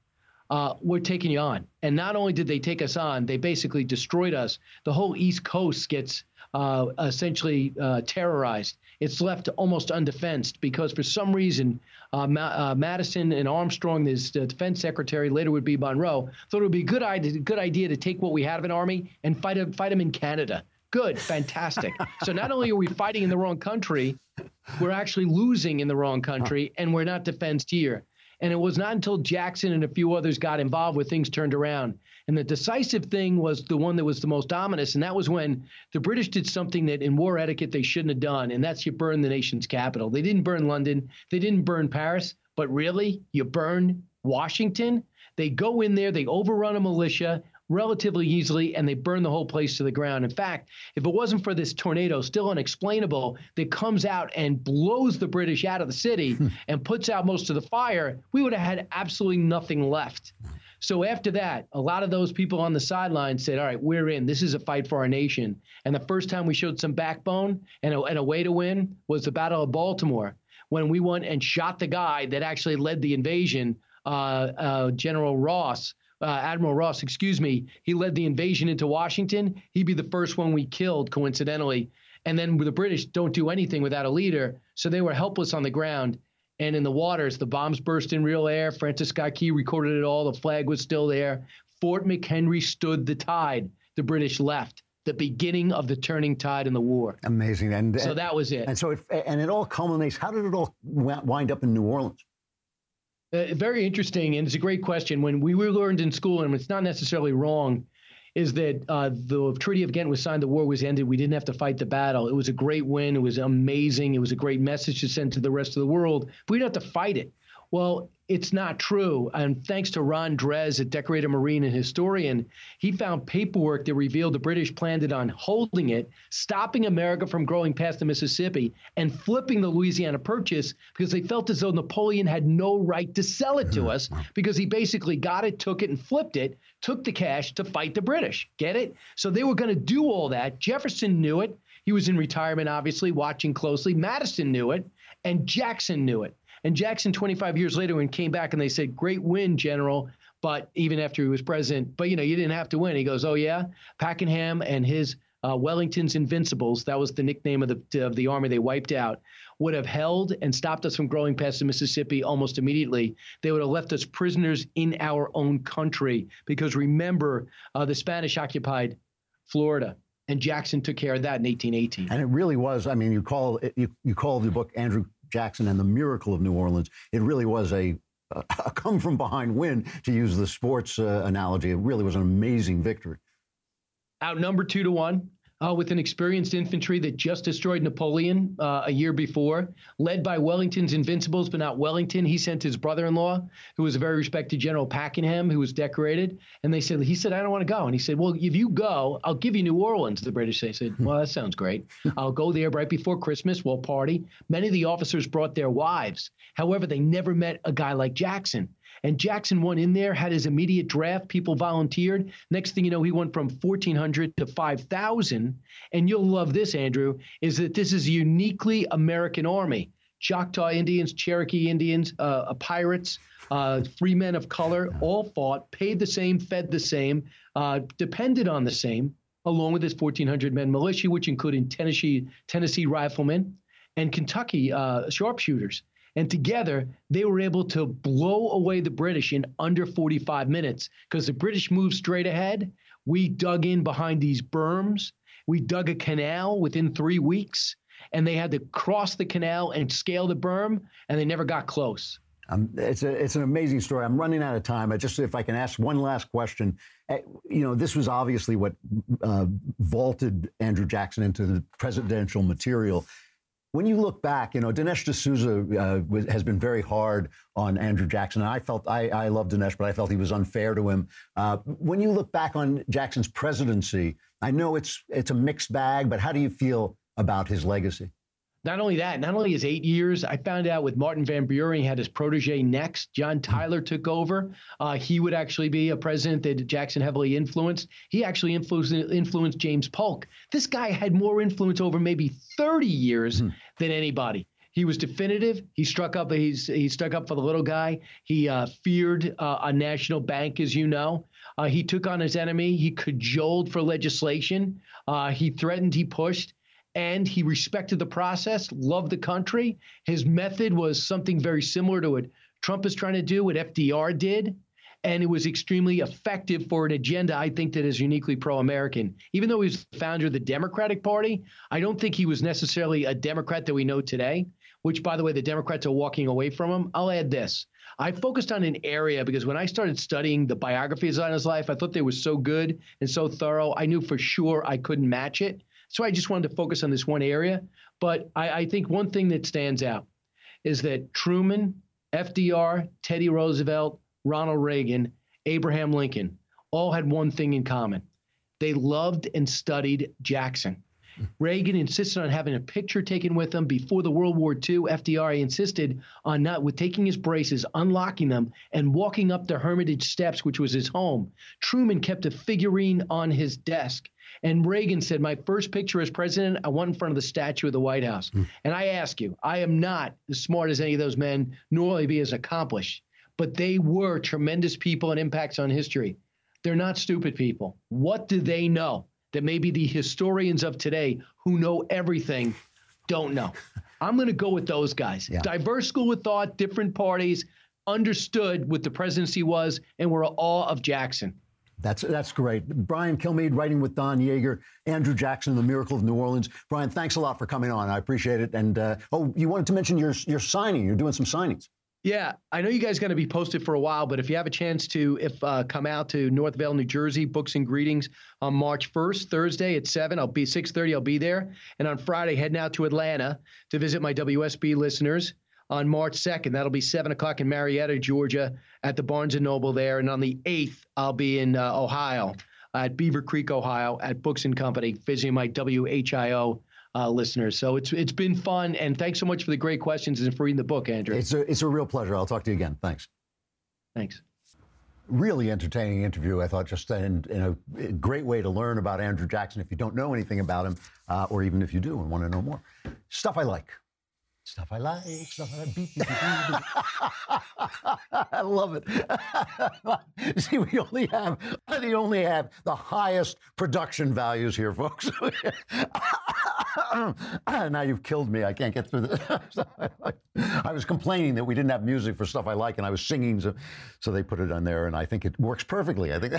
we're taking you on. And not only did they take us on, they basically destroyed us. The whole East Coast gets essentially terrorized. It's left almost undefensed because for some reason, Madison and Armstrong, his defense secretary, later would be Monroe, thought it would be a good idea to take what we had of an army and fight them in Canada. Good, fantastic. So not only are we fighting in the wrong country, we're actually losing in the wrong country, and we're not defensed here. And it was not until Jackson and a few others got involved where things turned around. And the decisive thing was the one that was the most ominous, and that was when the British did something that in war etiquette they shouldn't have done, and that's you burn the nation's capital. They didn't burn London. They didn't burn Paris. But really, you burn Washington? They go in there, they overrun a militia relatively easily, and they burn the whole place to the ground. In fact, if it wasn't for this tornado, still unexplainable, that comes out and blows the British out of the city and puts out most of the fire, we would have had absolutely nothing left. So after that, a lot of those people on the sidelines said, all right, we're in. This is a fight for our nation. And the first time we showed some backbone and a way to win was the Battle of Baltimore, when we went and shot the guy that actually led the invasion, General Ross. Admiral Ross, he led the invasion into Washington. He'd be the first one we killed, coincidentally. And then the British don't do anything without a leader, so they were helpless on the ground. And in the waters, the bombs burst in real air. Francis Scott Key recorded it all. The flag was still there. Fort McHenry stood the tide. The British left. The beginning of the turning tide in the war. Amazing. And so that was it. And so it all culminates. How did it all wind up in New Orleans? Very interesting, and it's a great question. When we learned in school, and it's not necessarily wrong, is that the Treaty of Ghent was signed, the war was ended, we didn't have to fight the battle. It was a great win. It was amazing. It was a great message to send to the rest of the world. But we didn't have to fight it. Well, it's not true. And thanks to Ron Drez, a decorated Marine and historian, he found paperwork that revealed the British planned it on holding it, stopping America from growing past the Mississippi, and flipping the Louisiana Purchase because they felt as though Napoleon had no right to sell it to us because he basically got it, took it, and flipped it, took the cash to fight the British. Get it? So they were going to do all that. Jefferson knew it. He was in retirement, obviously, watching closely. Madison knew it, and Jackson knew it. And Jackson, 25 years later, when he came back and they said, great win, General, but even after he was president, but, you didn't have to win. He goes, oh, yeah? Pakenham and his Wellington's Invincibles, that was the nickname of the army they wiped out, would have held and stopped us from growing past the Mississippi almost immediately. They would have left us prisoners in our own country because, remember, the Spanish occupied Florida. And Jackson took care of that in 1818. And it really was. I mean, you call the book Andrew Jackson and the Miracle of New Orleans. It really was a come-from-behind win, to use the sports analogy. It really was an amazing victory. Outnumbered 2-1. With an experienced infantry that just destroyed Napoleon a year before, led by Wellington's Invincibles, but not Wellington. He sent his brother-in-law, who was a very respected General Pakenham, who was decorated. And he said, I don't want to go. And he said, well, if you go, I'll give you New Orleans. The British said, well, that sounds great. I'll go there right before Christmas. We'll party. Many of the officers brought their wives. However, they never met a guy like Jackson. And Jackson went in there, had his immediate draft. People volunteered. Next thing you know, he went from 1,400 to 5,000. And you'll love this, Andrew, is that this is a uniquely American army. Choctaw Indians, Cherokee Indians, pirates, free men of color, all fought, paid the same, fed the same, depended on the same, along with his 1,400-man militia, which included Tennessee riflemen and Kentucky sharpshooters. And together, they were able to blow away the British in under 45 minutes because the British moved straight ahead. We dug in behind these berms. We dug a canal within 3 weeks, and they had to cross the canal and scale the berm, and they never got close. It's an amazing story. I'm running out of time. If I can ask one last question. This was obviously what vaulted Andrew Jackson into the presidential material. When you look back, Dinesh D'Souza has been very hard on Andrew Jackson. And I love Dinesh, but I felt he was unfair to him. When you look back on Jackson's presidency, I know it's a mixed bag, but how do you feel about his legacy? Not only that, not only his 8 years, I found out with Martin Van Buren, he had his protege next. John Tyler took over. He would actually be a president that Jackson heavily influenced. He actually influenced James Polk. This guy had more influence over maybe 30 years than anybody. He was definitive. He struck up. He stuck up for the little guy. He feared a national bank, as you know. He took on his enemy. He cajoled for legislation. He threatened. He pushed. And he respected the process, loved the country. His method was something very similar to what Trump is trying to do, what FDR did. And it was extremely effective for an agenda, I think, that is uniquely pro-American. Even though he was the founder of the Democratic Party, I don't think he was necessarily a Democrat that we know today, which, by the way, the Democrats are walking away from him. I'll add this. I focused on an area because when I started studying the biographies on his life, I thought they were so good and so thorough. I knew for sure I couldn't match it. So I just wanted to focus on this one area. But I think one thing that stands out is that Truman, FDR, Teddy Roosevelt, Ronald Reagan, Abraham Lincoln all had one thing in common. They loved and studied Jackson. Reagan insisted on having a picture taken with him before the World War II. FDR insisted on taking his braces, unlocking them, and walking up the Hermitage steps, which was his home. Truman kept a figurine on his desk. And Reagan said, my first picture as president, I want in front of the statue of the White House. And I ask you, I am not as smart as any of those men, nor will I be as accomplished. But they were tremendous people and impacts on history. They're not stupid people. What do they know that maybe the historians of today who know everything don't know? I'm going to go with those guys. Yeah. Diverse school of thought, different parties, understood what the presidency was, and were awe of Jackson. That's great. Brian Kilmeade, writing with Don Yeager, Andrew Jackson, The Miracle of New Orleans. Brian, thanks a lot for coming on. I appreciate it. And, you wanted to mention your signing. You're doing some signings. Yeah, I know you guys are going to be posted for a while, but if you have a chance to come out to Northvale, New Jersey, Books and Greetings on March 1st, Thursday at 7, 6:30, I'll be there. And on Friday, heading out to Atlanta to visit my WSB listeners. On March 2nd, that'll be 7 o'clock in Marietta, Georgia, at the Barnes & Noble there. And on the 8th, I'll be in Ohio, at Beaver Creek, Ohio, at Books & Company, visiting my WHIO listeners. So it's been fun, and thanks so much for the great questions and for reading the book, Andrew. It's a real pleasure. I'll talk to you again. Thanks. Thanks. Really entertaining interview, I thought, just in a great way to learn about Andrew Jackson if you don't know anything about him, or even if you do and want to know more. Stuff I like. Stuff I like, stuff I like, beep, beep, beep, beep. I love it. See, we only have the highest production values here, folks. Now you've killed me. I can't get through this. I was complaining that we didn't have music for Stuff I Like, and I was singing, so they put it on there, and I think it works perfectly. I think.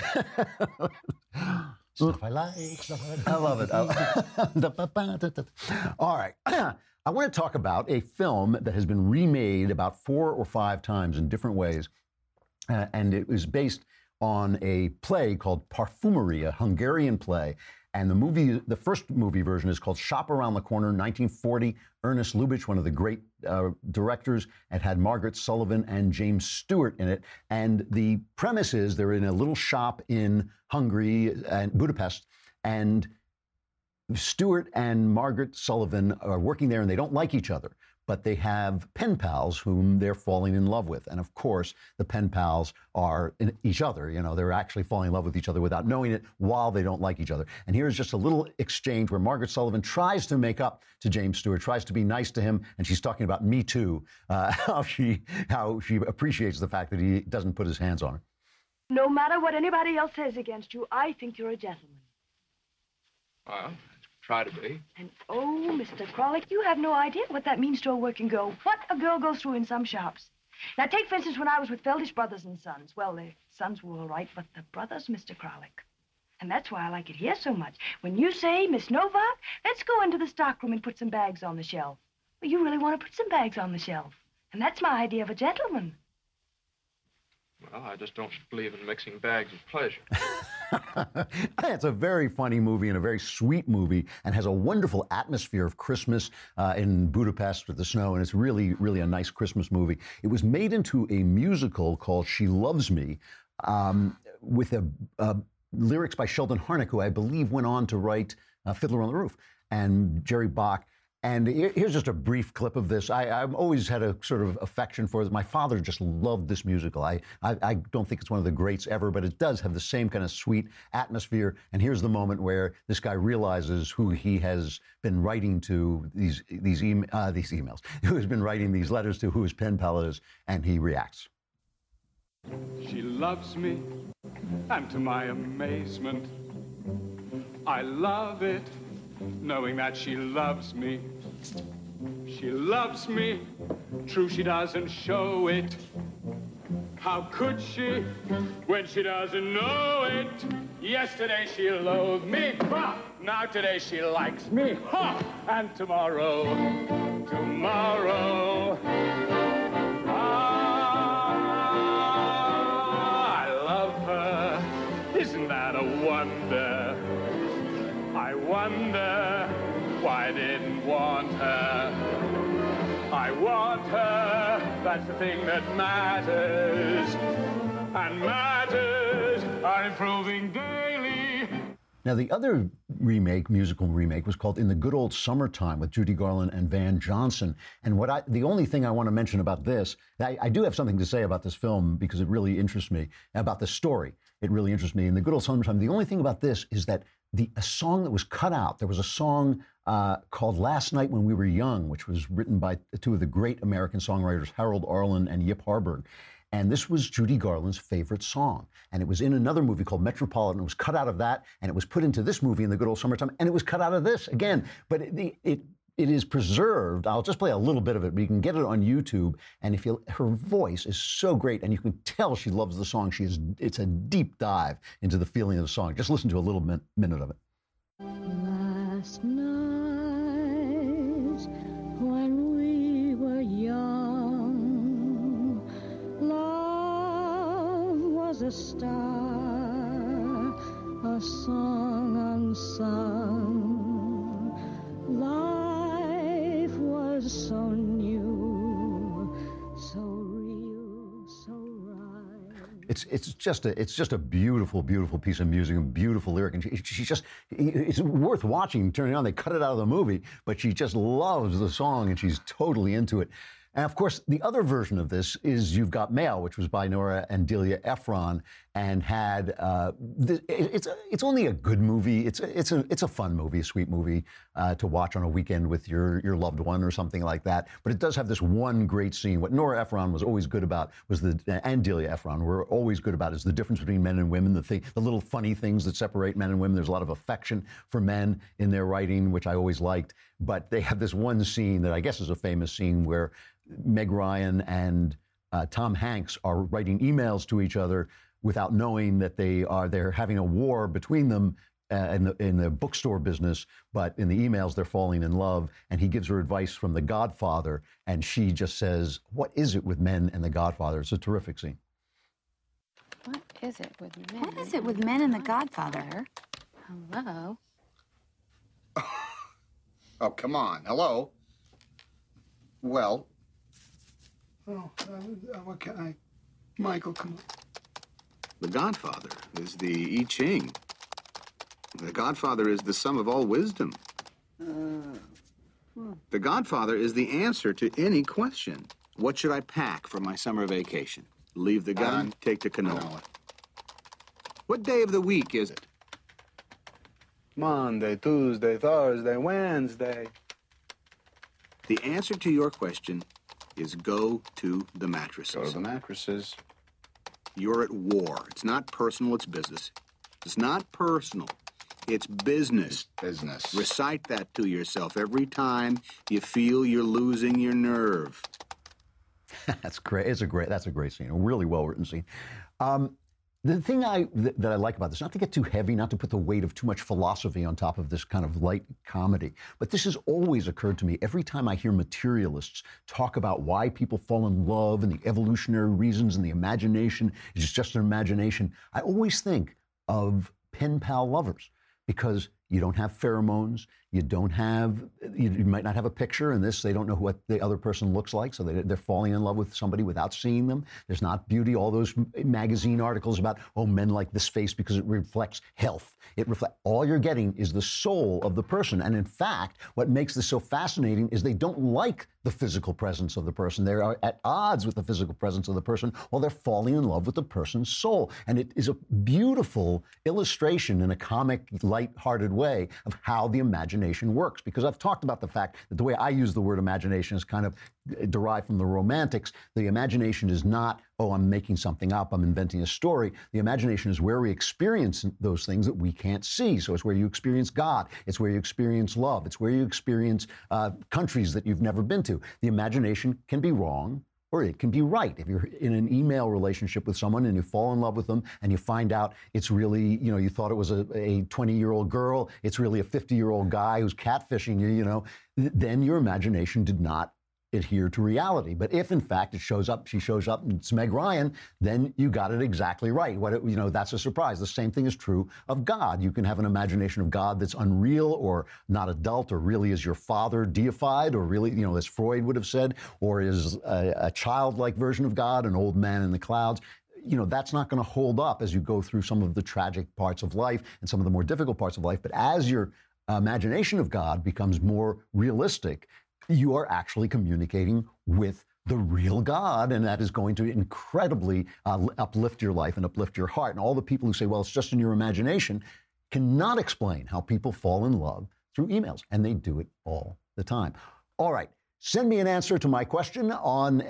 Stuff I like, stuff I like. I love it. All right. I want to talk about a film that has been remade about 4 or 5 times in different ways, and it was based on a play called Parfumerie, a Hungarian play. And the first movie version is called Shop Around the Corner, 1940. Ernest Lubitsch, one of the great directors, and had Margaret Sullivan and James Stewart in it. And the premise is they're in a little shop in Hungary and Budapest, and Stewart and Margaret Sullivan are working there, and they don't like each other, but they have pen pals whom they're falling in love with. And of course, the pen pals are in each other. You know, they're actually falling in love with each other without knowing it while they don't like each other. And here's just a little exchange where Margaret Sullivan tries to make up to James Stewart, tries to be nice to him, and she's talking about Me Too, how she appreciates the fact that he doesn't put his hands on her. No matter what anybody else says against you, I think you're a gentleman. Well, try to be. And, oh, Mr. Kralik, you have no idea what that means to a working girl. What a girl goes through in some shops. Now, take, for instance, when I was with Feldish Brothers and Sons. Well, the sons were all right, but the brothers, Mr. Kralik. And that's why I like it here so much. When you say, Miss Novak, let's go into the stockroom and put some bags on the shelf. Well, you really want to put some bags on the shelf. And that's my idea of a gentleman. Well, I just don't believe in mixing bags of pleasure. It's a very funny movie and a very sweet movie, and has a wonderful atmosphere of Christmas in Budapest with the snow, and it's really, really a nice Christmas movie. It was made into a musical called She Loves Me, with lyrics by Sheldon Harnick, who I believe went on to write Fiddler on the Roof, and Jerry Bach. And here's just a brief clip of this. I've always had a sort of affection for it. My father just loved this musical. I don't think it's one of the greats ever, but it does have the same kind of sweet atmosphere. And here's the moment where this guy realizes who he has been writing to, these emails, who has been writing these letters to, who his pen pal is, and he reacts. She loves me, and to my amazement, I love it, knowing that she loves me. She loves me, true she doesn't show it. How could she, when she doesn't know it? Yesterday she loathed me, now today she likes me, and tomorrow, I love her. Isn't that a wonder? I wonder why I didn't want her. I want her, that's the thing that matters. And matters are improving daily. Now, the other musical remake, was called In the Good Old Summertime with Judy Garland and Van Johnson. And the only thing I want to mention about this, I do have something to say about this film because it really interests me, about the story. It really interests me. In the Good Old Summertime, the only thing about this is that a song that was cut out, there was a song called Last Night When We Were Young, which was written by two of the great American songwriters, Harold Arlen and Yip Harburg. And this was Judy Garland's favorite song. And it was in another movie called Metropolitan. It was cut out of that, and it was put into this movie, In the Good Old Summertime, and it was cut out of this again. But it is preserved. I'll just play a little bit of it, but you can get it on YouTube. And her voice is so great, and you can tell she loves the song. It's a deep dive into the feeling of the song. Just listen to a little minute of it. Last night when we were young, love was a star, a song unsung. Life was so new, so real, so right. It's just a beautiful, beautiful piece of music, a beautiful lyric, and it's worth watching. Turning on, they cut it out of the movie, but she just loves the song and she's totally into it. And of course, the other version of this is You've Got Mail, which was by Nora and Delia Ephron, and had it's only a good movie. It's a fun movie, a sweet movie to watch on a weekend with your loved one or something like that. But it does have this one great scene. What Nora Ephron was always good about and Delia Ephron were always good about is the difference between men and women, the little funny things that separate men and women. There's a lot of affection for men in their writing, which I always liked. But they have this one scene that I guess is a famous scene where Meg Ryan and Tom Hanks are writing emails to each other without knowing that they're having a war between them in the bookstore business, but in the emails they're falling in love, and he gives her advice from The Godfather, and she just says, "What is it with men and The Godfather?" It's a terrific scene. What is it with men? What is it with men and The Godfather? Hello? Oh, come on. Hello? Well. Oh, okay. Michael, come on. The Godfather is the I Ching. The Godfather is the sum of all wisdom. The Godfather is the answer to any question. What should I pack for my summer vacation? Leave the gun, take the canola. What day of the week is it? Monday, Tuesday, Thursday, Wednesday. The answer to your question is go to the mattresses. Go to the mattresses. You're at war. It's not personal, it's business. It's not personal, it's business. Business. Recite that to yourself every time you feel you're losing your nerve. That's great. That's a great scene. A really well-written scene. The thing that I like about this, not to get too heavy, not to put the weight of too much philosophy on top of this kind of light comedy, but this has always occurred to me every time I hear materialists talk about why people fall in love and the evolutionary reasons and the imagination is just an imagination. I always think of pen pal lovers, because You don't have pheromones. You don't have, you might not have a picture in this. They don't know what the other person looks like, so they're falling in love with somebody without seeing them. There's not beauty, all those magazine articles about, oh, men like this face because it reflects health. All you're getting is the soul of the person. And in fact, what makes this so fascinating is they don't like the physical presence of the person. They are at odds with the physical presence of the person while they're falling in love with the person's soul. And it is a beautiful illustration in a comic, light-hearted way of how the imagination works. Because I've talked about the fact that the way I use the word imagination is kind of derived from the Romantics. The imagination is not, oh, I'm making something up, I'm inventing a story. The imagination is where we experience those things that we can't see. So it's where you experience God. It's where you experience love. It's where you experience countries that you've never been to. The imagination can be wrong, or it can be right. If you're in an email relationship with someone and you fall in love with them and you find out it's really, you thought it was a 20-year-old girl, it's really a 50-year-old guy who's catfishing you, then your imagination did not adhere to reality. But if in fact she shows up and it's Meg Ryan, then you got it exactly right. That's a surprise. The same thing is true of God. You can have an imagination of God that's unreal or not adult, or really is your father deified, or really, as Freud would have said, or is a childlike version of God, an old man in the clouds. That's not going to hold up as you go through some of the tragic parts of life and some of the more difficult parts of life. But as your imagination of God becomes more realistic, you are actually communicating with the real God, and that is going to incredibly uplift your life and uplift your heart. And all the people who say, well, it's just in your imagination, cannot explain how people fall in love through emails, and they do it all the time. All right. Send me an answer to my question on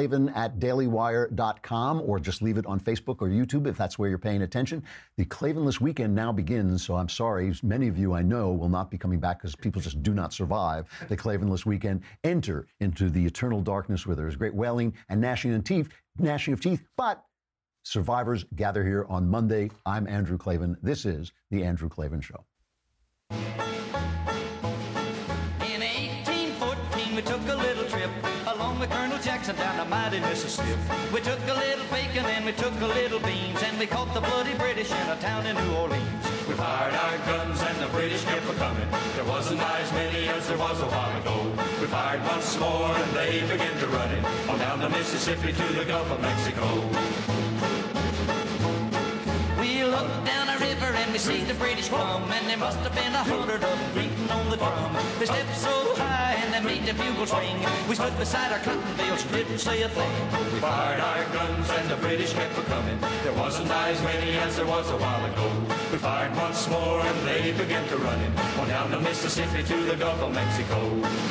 aclaven@dailywire.com, or just leave it on Facebook or YouTube if that's where you're paying attention. The Klavanless weekend now begins, so I'm sorry. Many of you I know will not be coming back because people just do not survive the Klavanless weekend. Enter into the eternal darkness where there is great wailing and gnashing of teeth, but survivors gather here on Monday. I'm Andrew Klavan. This is The Andrew Klavan Show. We took a little trip along with Colonel Jackson down the mighty Mississippi. We took a little bacon and we took a little beans, and we caught the bloody British in a town in New Orleans. We fired our guns and the British kept a-coming. There wasn't as many as there was a while ago. We fired once more and they began to run it on down the Mississippi to the Gulf of Mexico. We looked down a river and we see the British come, and there must have been 100 of them beating on the drum. They stepped so high and they made the bugles ring. We stood beside our cotton bales, didn't say a thing. We fired our guns and the British kept a-coming. There wasn't as many as there was a while ago. We fired once more and they began to run it on down the Mississippi to the Gulf of Mexico.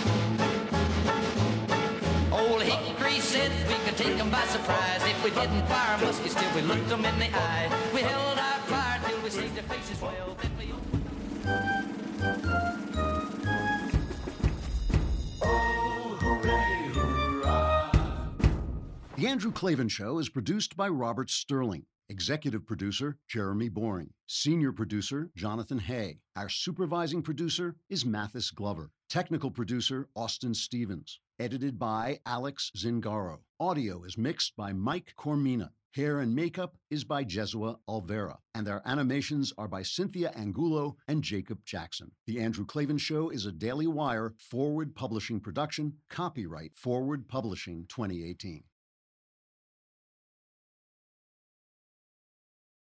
Old Hickory said we could take them by surprise if we didn't fire muskets till we looked them in the eye. We held our fire till we saved their faces well, then we... Oh, hooray, hurrah! The Andrew Klavan Show is produced by Robert Sterling. Executive producer, Jeremy Boring. Senior producer, Jonathan Hay. Our supervising producer is Mathis Glover. Technical producer, Austin Stevens. Edited by Alex Zingaro. Audio is mixed by Mike Cormina. Hair and makeup is by Jesua Alvera. And our animations are by Cynthia Angulo and Jacob Jackson. The Andrew Klavan Show is a Daily Wire Forward Publishing production. Copyright Forward Publishing 2018.